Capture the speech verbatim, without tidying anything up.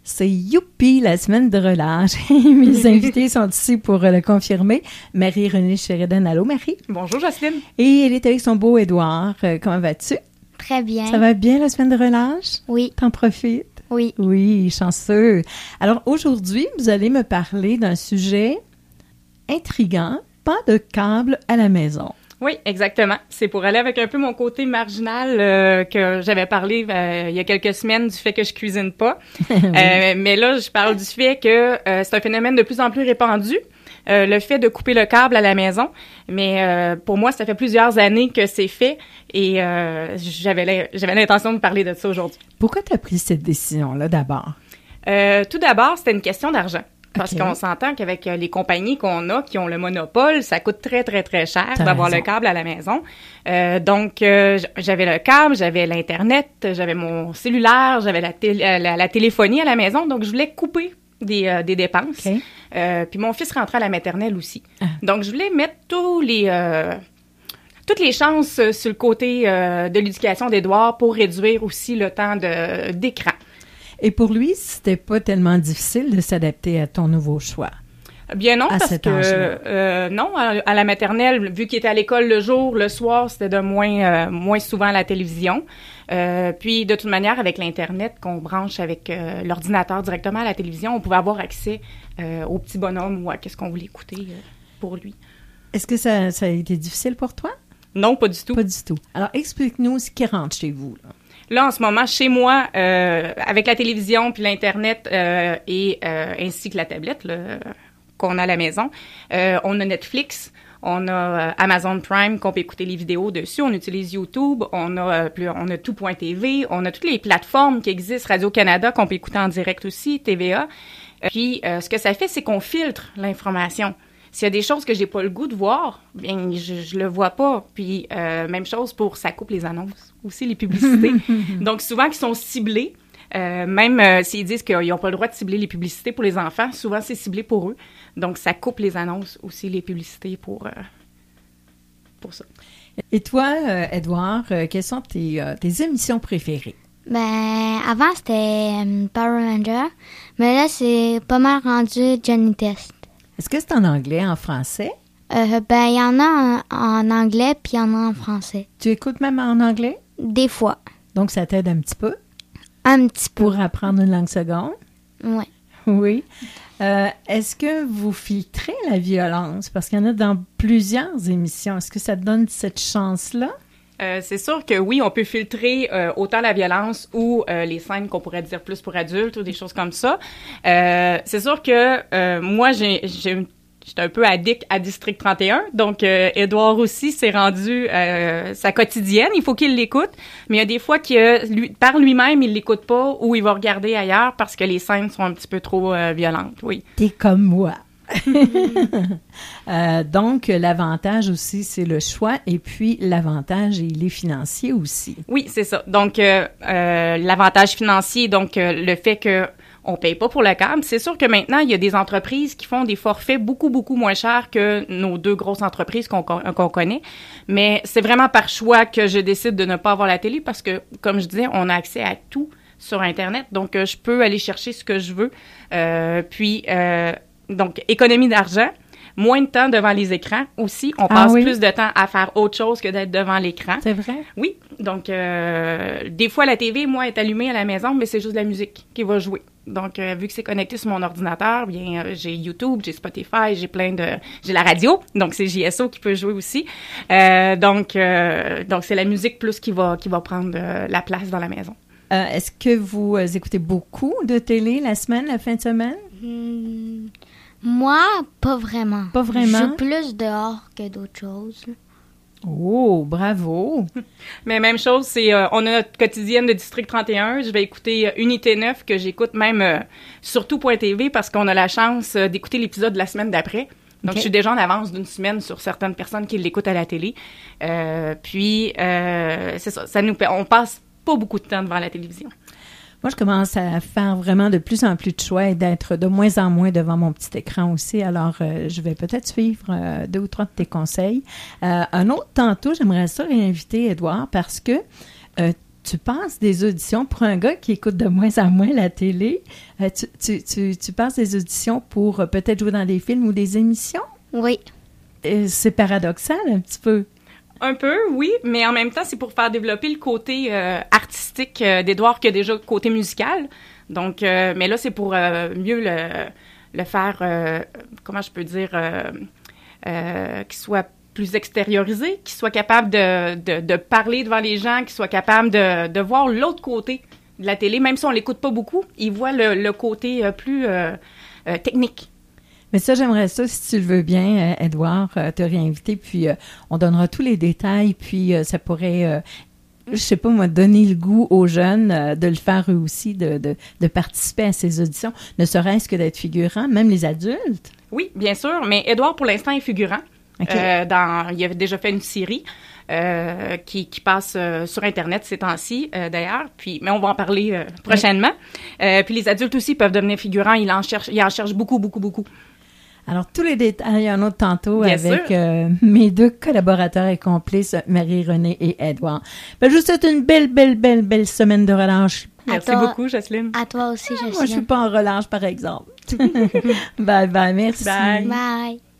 C'est youpi, la semaine de relâche. Mes invités sont ici pour le confirmer. Marie-Renée Sheridan. Allô, Marie? Bonjour, Jocelyne. Et elle est avec son beau Édouard. Euh, comment vas-tu? Très bien. Ça va bien, la semaine de relâche? Oui. T'en profites? Oui. Oui, chanceux. Alors, aujourd'hui, vous allez me parler d'un sujet intriguant. Pas de câble à la maison. Oui, exactement. C'est pour aller avec un peu mon côté marginal euh, que j'avais parlé euh, il y a quelques semaines du fait que je cuisine pas. oui. euh, mais là, je parle du fait que euh, c'est un phénomène de plus en plus répandu, euh, le fait de couper le câble à la maison. Mais euh, pour moi, ça fait plusieurs années que c'est fait et euh, j'avais j'avais l'intention de parler de ça aujourd'hui. Pourquoi tu as pris cette décision-là d'abord? Euh, tout d'abord, c'était une question d'argent. Parce okay. qu'on s'entend qu'avec les compagnies qu'on a, qui ont le monopole, ça coûte très, très, très cher T'as d'avoir raison. le câble à la maison. Euh, donc, euh, j'avais le câble, j'avais l'Internet, j'avais mon cellulaire, j'avais la, tél- la, la téléphonie à la maison. Donc, je voulais couper des, euh, des dépenses. Okay. Euh, puis mon fils rentrait à la maternelle aussi. Ah. Donc, je voulais mettre tous les... Euh, toutes les chances sur le côté euh, de l'éducation d'Édouard pour réduire aussi le temps de, d'écran. Et pour lui, c'était pas tellement difficile de s'adapter à ton nouveau choix? Bien non, à parce que euh, non, à, à la maternelle, vu qu'il était à l'école le jour, le soir, c'était de moins euh, moins souvent à la télévision. Euh, puis de toute manière, avec l'Internet qu'on branche avec euh, l'ordinateur directement à la télévision, on pouvait avoir accès euh, au petit bonhomme ou à qu'est-ce qu'on voulait écouter euh, pour lui. Est-ce que ça, ça a été difficile pour toi? Non, pas du tout. Pas du tout. Alors, explique-nous ce qui rentre chez vous, là. Là, en ce moment, chez moi, euh, avec la télévision puis l'Internet euh, et euh, ainsi que la tablette là, qu'on a à la maison, euh, on a Netflix, on a euh, Amazon Prime qu'on peut écouter les vidéos dessus, on utilise YouTube, on a euh, plus, on a tout point T V, on a toutes les plateformes qui existent, Radio-Canada qu'on peut écouter en direct aussi, T V A. Euh, puis, euh, ce que ça fait, c'est qu'on filtre l'information. S'il y a des choses que j'ai pas le goût de voir, bien, je, je le vois pas. Puis, euh, même chose pour ça coupe les annonces, aussi les publicités. Donc, souvent, qui sont ciblés, euh, même euh, s'ils disent qu'ils n'ont pas le droit de cibler les publicités pour les enfants, souvent, c'est ciblé pour eux. Donc, ça coupe les annonces, aussi les publicités pour, euh, pour ça. Et toi, euh, Édouard, euh, quelles sont tes, euh, tes émissions préférées? Ben, avant, c'était euh, Power Ranger, mais là, c'est pas mal rendu Johnny Test. Est-ce que c'est en anglais, en français? Euh, ben, il y en a en, en anglais, puis il y en a en français. Tu écoutes même en anglais? Des fois. Donc, ça t'aide un petit peu? Un petit peu. Pour apprendre une langue seconde? Oui. Oui. Euh, est-ce que vous filtrez la violence? Parce qu'il y en a dans plusieurs émissions. Est-ce que ça te donne cette chance-là? Euh, c'est sûr que oui, on peut filtrer euh, autant la violence ou euh, les scènes qu'on pourrait dire plus pour adultes ou des choses comme ça. Euh, c'est sûr que euh, moi, j'ai, j'ai j'étais un peu addict à District trente et un, donc euh, Édouard aussi s'est rendu euh, sa quotidienne. Il faut qu'il l'écoute, mais il y a des fois que lui, par lui-même, il l'écoute pas ou il va regarder ailleurs parce que les scènes sont un petit peu trop euh, violentes. Oui. T'es comme moi. euh, donc, l'avantage aussi, c'est le choix, et puis l'avantage, il est financier aussi. Oui, c'est ça. Donc, euh, euh, l'avantage financier, donc euh, le fait que on paye pas pour le câble. C'est sûr que maintenant, il y a des entreprises qui font des forfaits beaucoup, beaucoup moins chers que nos deux grosses entreprises qu'on, qu'on connaît. Mais c'est vraiment par choix que je décide de ne pas avoir la télé parce que, comme je disais, on a accès à tout sur Internet. Donc, euh, je peux aller chercher ce que je veux. Euh, puis... Euh, Donc, économie d'argent, moins de temps devant les écrans aussi. On passe ah oui? plus de temps à faire autre chose que d'être devant l'écran. C'est vrai? Oui. Donc, euh, des fois, la T V, moi, est allumée à la maison, mais c'est juste de la musique qui va jouer. Donc, euh, vu que c'est connecté sur mon ordinateur, bien, euh, j'ai YouTube, j'ai Spotify, j'ai plein de... J'ai la radio, donc c'est J S O qui peut jouer aussi. Euh, donc, euh, donc, c'est la musique plus qui va, qui va prendre euh, la place dans la maison. Euh, est-ce que vous euh, écoutez beaucoup de télé la semaine, la fin de semaine? Hmm, moi, pas vraiment. Pas vraiment? Je joue plus dehors que d'autres choses. Oh, bravo! Mais même chose, c'est euh, on a notre quotidienne de District trente et un. Je vais écouter euh, Unité neuf que j'écoute même euh, sur tout point T V parce qu'on a la chance euh, d'écouter l'épisode de la semaine d'après. Donc, okay. Je suis déjà en avance d'une semaine sur certaines personnes qui l'écoutent à la télé. Euh, puis, euh, c'est ça, ça nous, on passe pas beaucoup de temps devant la télévision. Moi, je commence à faire vraiment de plus en plus de choix et d'être de moins en moins devant mon petit écran aussi. Alors, euh, je vais peut-être suivre euh, deux ou trois de tes conseils. Euh, un autre tantôt, j'aimerais ça réinviter Édouard parce que euh, tu passes des auditions pour un gars qui écoute de moins en moins la télé. Euh, tu, tu, tu, tu passes des auditions pour euh, peut-être jouer dans des films ou des émissions? Oui. Euh, c'est paradoxal un petit peu. Un peu, oui, mais en même temps, c'est pour faire développer le côté euh, artistique euh, d'Édouard que déjà le côté musical. Donc, euh, mais là, c'est pour euh, mieux le, le faire, euh, comment je peux dire, euh, euh, qu'il soit plus extériorisé, qu'il soit capable de, de, de parler devant les gens, qu'il soit capable de, de voir l'autre côté de la télé, même si on l'écoute pas beaucoup, il voit le, le côté euh, plus euh, euh, technique. Mais ça, j'aimerais ça, si tu le veux bien, euh, Édouard, euh, te réinviter, puis euh, on donnera tous les détails, puis euh, ça pourrait, euh, je sais pas moi, donner le goût aux jeunes euh, de le faire eux aussi, de, de, de participer à ces auditions, ne serait-ce que d'être figurant, même les adultes. Oui, bien sûr, mais Édouard, pour l'instant, est figurant. Okay. Euh, dans, il a déjà fait une série euh, qui, qui passe euh, sur Internet ces temps-ci, euh, d'ailleurs. Puis, mais on va en parler euh, prochainement. Oui. Euh, puis les adultes aussi peuvent devenir figurants. Ils en cherchent, ils en cherchent beaucoup, beaucoup, beaucoup. Alors, tous les détails, un autre tantôt Bien avec euh, mes deux collaborateurs et complices, Marie-Renée et Édouard. Ben, je vous souhaite une belle, belle, belle, belle semaine de relâche. Merci toi, beaucoup, Jocelyne. À toi aussi, Jocelyne. Moi, je suis pas en relâche, par exemple. Bye, bye. Merci. Bye. Bye.